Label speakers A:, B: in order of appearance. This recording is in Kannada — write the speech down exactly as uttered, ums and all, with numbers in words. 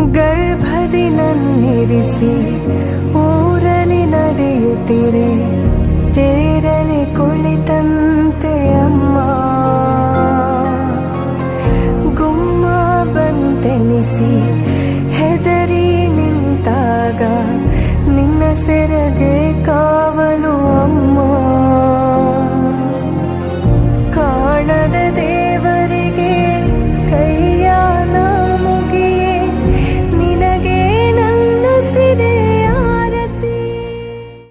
A: ಗರ್ಭದಿ ನನ್ನಿರಿಸಿ ಊರಲಿ ನಡೆಯುತ್ತಿರೆ ತೇರಲಿ ಕುಳಿತಂತೆ ಅಮ್ಮ ಗುಮ್ಮ ಬಂತೆನಿಸಿ ಹೆದರಿ ನಿಂತಾಗ ನಿನ್ನ ಸೆರಗೆ